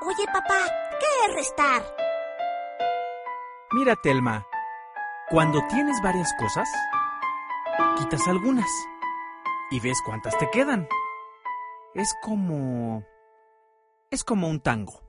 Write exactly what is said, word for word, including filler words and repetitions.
Oye, papá, ¿qué es restar? Mira, Telma, cuando tienes varias cosas, quitas algunas y ves cuántas te quedan. Es como... es como un tango.